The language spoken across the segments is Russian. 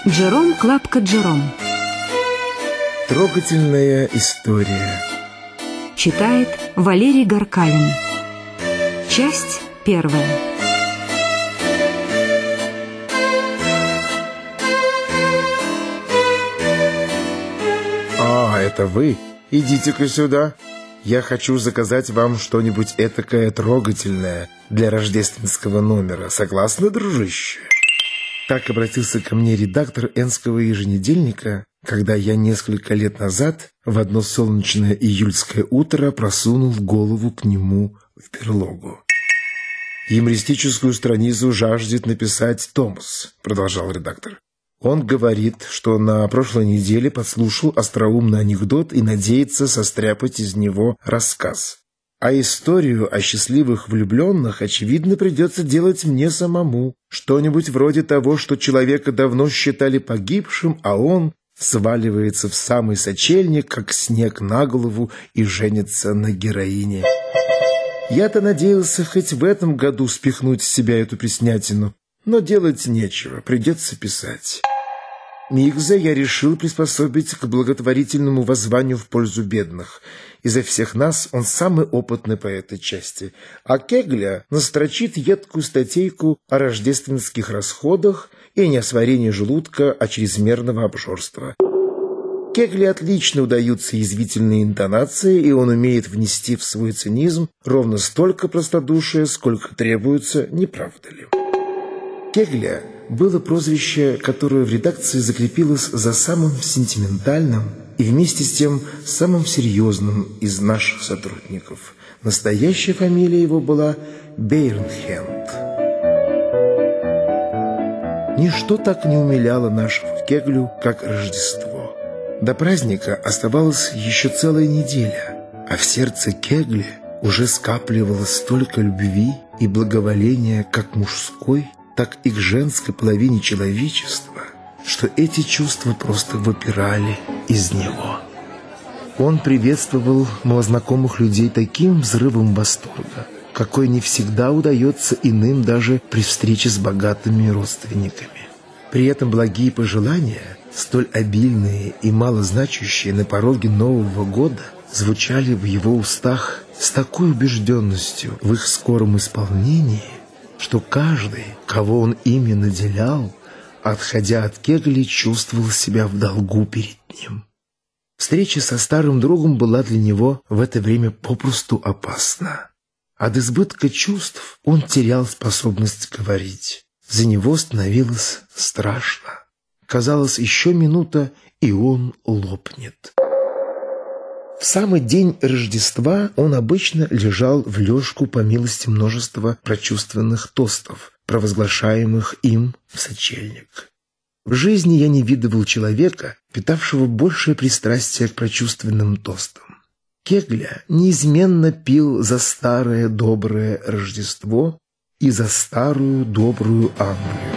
Джером Клапка Джером. Трогательная история. Читает Валерий Горкалин. Часть первая. Это вы? Идите-ка сюда. Я хочу заказать вам что-нибудь этакое трогательное для рождественского номера. Согласны, дружище? Так обратился ко мне редактор Энского еженедельника, когда я несколько лет назад в одно солнечное июльское утро просунул голову к нему в берлогу. «Юмористическую страницу жаждет написать Томас», — продолжал редактор. «Он говорит, что на прошлой неделе подслушал остроумный анекдот и надеется состряпать из него рассказ. А историю о счастливых влюбленных, очевидно, придется делать мне самому. Что-нибудь вроде того, что человека давно считали погибшим, а он сваливается в самый сочельник, как снег на голову, и женится на героине. Я-то надеялся хоть в этом году спихнуть с себя эту преснятину, но делать нечего, придется писать. Мигза я решил приспособить к благотворительному воззванию в пользу бедных. Изо всех нас он самый опытный по этой части. А Кегля настрочит едкую статейку о рождественских расходах и несварении желудка от чрезмерного обжорства. Кегле отлично удаются язвительные интонации, и он умеет внести в свой цинизм ровно столько простодушия, сколько требуется, не правда ли? Кегля было прозвище, которое в редакции закрепилось за самым сентиментальным и вместе с тем самым серьезным из наших сотрудников. Настоящая фамилия его была Бейрнхенд. Ничто так не умиляло нашего Кеглю, как Рождество. До праздника оставалась еще целая неделя, а в сердце Кегли уже скапливалось столько любви и благоволения как мужской, так и к женской половине человечества, что эти чувства просто выпирали из него. Он приветствовал малознакомых людей таким взрывом восторга, какой не всегда удается иным даже при встрече с богатыми родственниками. При этом благие пожелания, столь обильные и малозначащие на пороге Нового года, звучали в его устах с такой убежденностью в их скором исполнении, что каждый, кого он ими наделял, отходя от Кегли, чувствовал себя в долгу перед ним. Встреча со старым другом была для него в это время попросту опасна. От избытка чувств он терял способность говорить. За него становилось страшно. Казалось, еще минута, и он лопнет. В самый день Рождества он обычно лежал в лёжку по милости множества прочувственных тостов, провозглашаемых им в сочельник. В жизни я не видывал человека, питавшего большее пристрастие к прочувственным тостам. Кегля неизменно пил за старое доброе Рождество и за старую добрую Англию.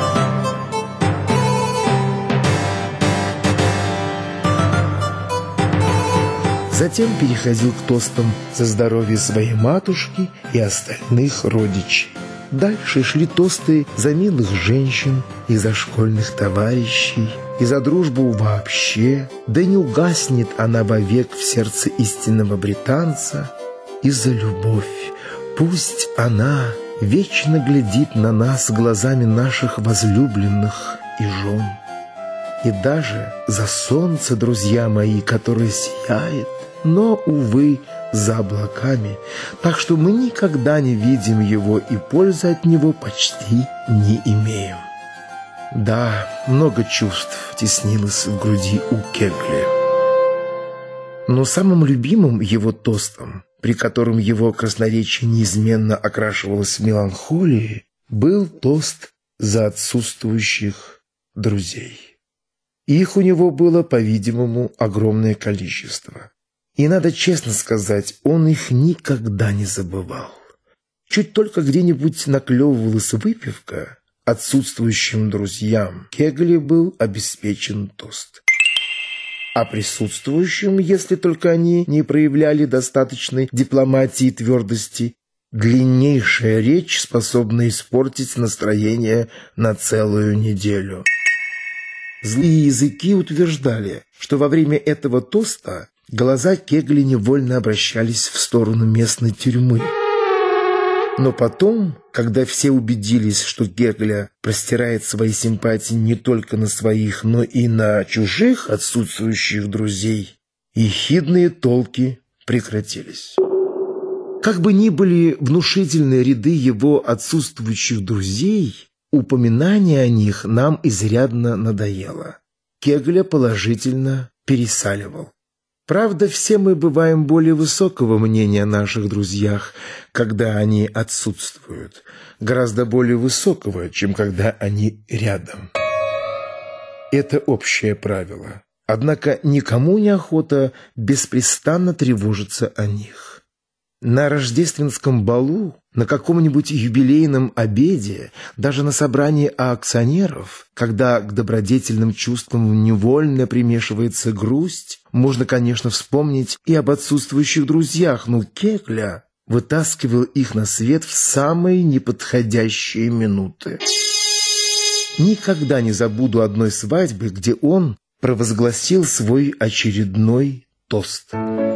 Затем переходил к тостам за здоровье своей матушки и остальных родичей. Дальше шли тосты за милых женщин и за школьных товарищей, и за дружбу вообще, да не угаснет она вовек в сердце истинного британца, и за любовь. Пусть она вечно глядит на нас глазами наших возлюбленных и жен. И даже за солнце, друзья мои, которое сияет, но, увы, за облаками, так что мы никогда не видим его и пользы от него почти не имеем. Да, много чувств теснилось в груди у Кегли. Но самым любимым его тостом, при котором его красноречие неизменно окрашивалось в меланхолии, был тост за отсутствующих друзей. Их у него было, по-видимому, огромное количество. И надо честно сказать, он их никогда не забывал. Чуть только где-нибудь наклевывалась выпивка, отсутствующим друзьям Кегли был обеспечен тост. А присутствующим, если только они не проявляли достаточной дипломатии и твердости, длиннейшая речь, способна испортить настроение на целую неделю. Злые языки утверждали, что во время этого тоста глаза Кегля невольно обращались в сторону местной тюрьмы. Но потом, когда все убедились, что Кегля простирает свои симпатии не только на своих, но и на чужих отсутствующих друзей, ехидные толки прекратились. Как бы ни были внушительны ряды его отсутствующих друзей, упоминание о них нам изрядно надоело. Кегля положительно пересаливал. Правда, все мы бываем более высокого мнения о наших друзьях, когда они отсутствуют, гораздо более высокого, чем когда они рядом. Это общее правило. Однако никому не охота беспрестанно тревожиться о них. На рождественском балу, на каком-нибудь юбилейном обеде, даже на собрании акционеров, когда к добродетельным чувствам невольно примешивается грусть, можно, конечно, вспомнить и об отсутствующих друзьях, но Кегля вытаскивал их на свет в самые неподходящие минуты. Никогда не забуду одной свадьбы, где он провозгласил свой очередной тост.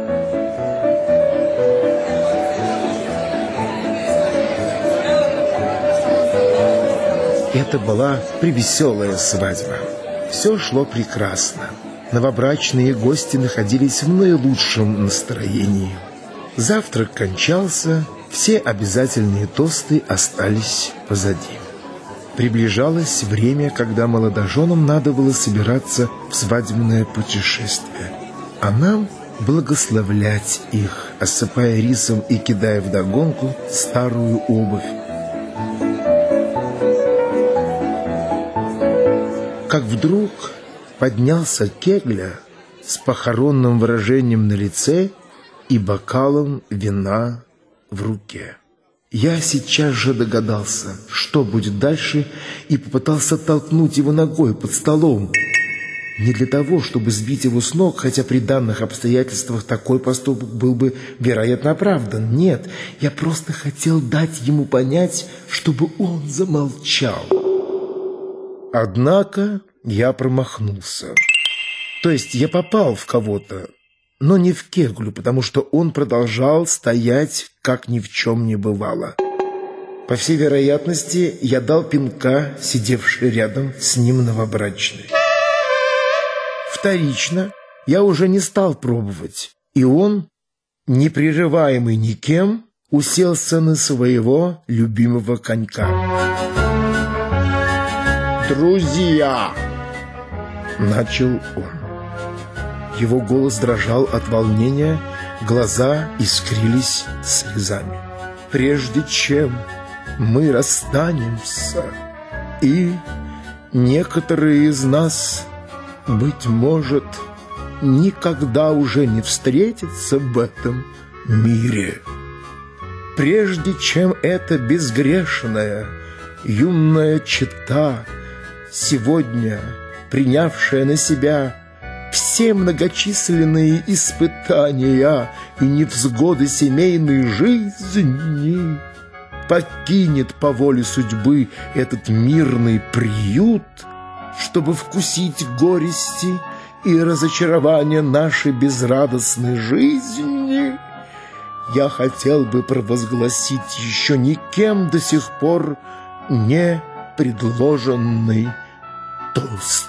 Это была превеселая свадьба. Все шло прекрасно. Новобрачные гости находились в наилучшем настроении. Завтрак кончался, все обязательные тосты остались позади. Приближалось время, когда молодоженам надо было собираться в свадебное путешествие, а нам благословлять их, осыпая рисом и кидая вдогонку старую обувь. Как вдруг поднялся Кегля с похоронным выражением на лице и бокалом вина в руке. Я сейчас же догадался, что будет дальше, и попытался толкнуть его ногой под столом. Не для того, чтобы сбить его с ног, хотя при данных обстоятельствах такой поступок был бы, вероятно, оправдан. Нет, я просто хотел дать ему понять, чтобы он замолчал. Однако я промахнулся. То есть я попал в кого-то, но не в Кеглю, потому что он продолжал стоять, как ни в чем не бывало. По всей вероятности, я дал пинка, сидевшей рядом с ним новобрачной. Вторично я уже не стал пробовать, и он, не прерываемый никем, уселся на своего любимого конька. «Друзья!» — начал он. Его голос дрожал от волнения, глаза искрились слезами. «Прежде чем мы расстанемся, и некоторые из нас, быть может, никогда уже не встретятся в этом мире, прежде чем эта безгрешная юная чета, сегодня принявшая на себя все многочисленные испытания и невзгоды семейной жизни, покинет по воле судьбы этот мирный приют, чтобы вкусить горести и разочарования нашей безрадостной жизни, я хотел бы провозгласить еще никем до сих пор не предложенный тост.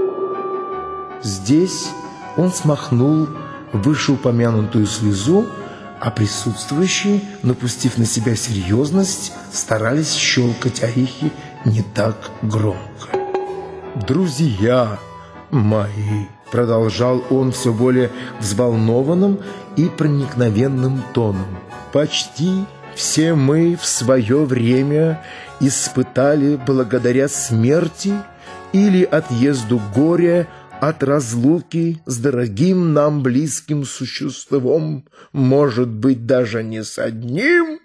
Здесь он смахнул вышеупомянутую слезу, а присутствующие, напустив на себя серьезность, старались щелкать орехи не так громко. «Друзья мои», — продолжал он все более взволнованным и проникновенным тоном, «почти все мы в свое время испытали благодаря смерти или отъезду горя от разлуки с дорогим нам близким существом, может быть, даже не с одним,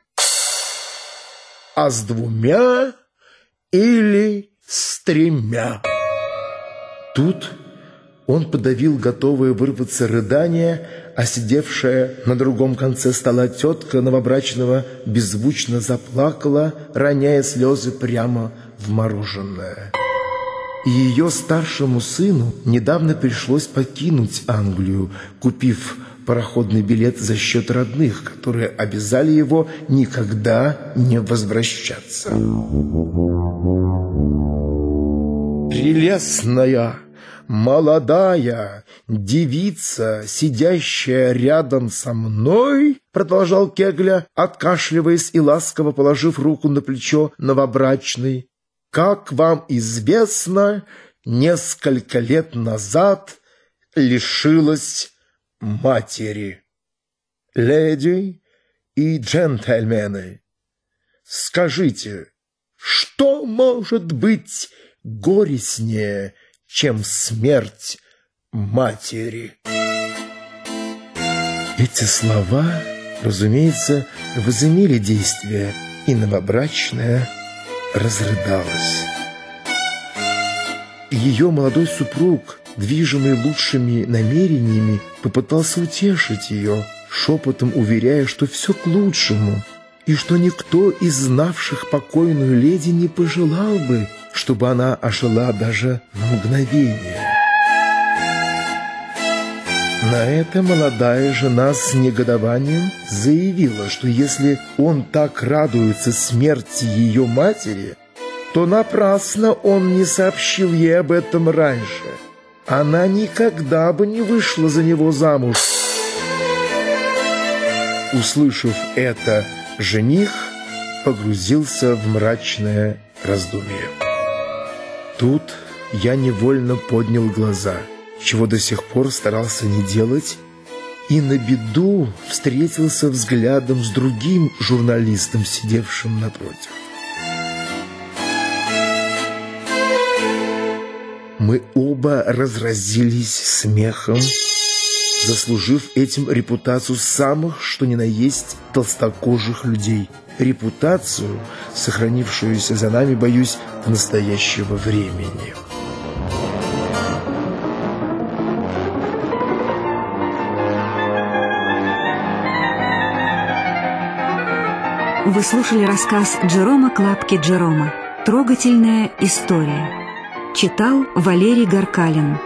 а с двумя или с тремя». Тут он подавил готовое вырваться рыдание, а сидевшая на другом конце стола тетка новобрачного беззвучно заплакала, роняя слезы прямо в мороженое. Ее старшему сыну недавно пришлось покинуть Англию, купив пароходный билет за счет родных, которые обязали его никогда не возвращаться. Прелестная, молодая девица, сидящая рядом со мной, продолжал Кегля, откашливаясь и ласково положив руку на плечо новобрачной, как вам известно, несколько лет назад лишилась матери. Леди и джентльмены, скажите, что может быть горестнее, чем смерть матери? Эти слова, разумеется, возымели действие, и новобрачная разрыдалась. Ее молодой супруг, движимый лучшими намерениями, попытался утешить ее, шепотом уверяя, что все к лучшему, и что никто из знавших покойную леди не пожелал бы, чтобы она ожила даже на мгновение. На это молодая жена с негодованием заявила, что если он так радуется смерти ее матери, то напрасно он не сообщил ей об этом раньше. Она никогда бы не вышла за него замуж. Услышав это, жених погрузился в мрачное раздумье. Тут я невольно поднял глаза, чего до сих пор старался не делать, и на беду встретился взглядом с другим журналистом, сидевшим напротив. Мы оба разразились смехом, заслужив этим репутацию самых, что ни на есть, толстокожих людей. Репутацию, сохранившуюся за нами, боюсь, до настоящего времени. Вы слушали рассказ Джерома Клапки Джерома «Трогательная история». Читал Валерий Горкалин.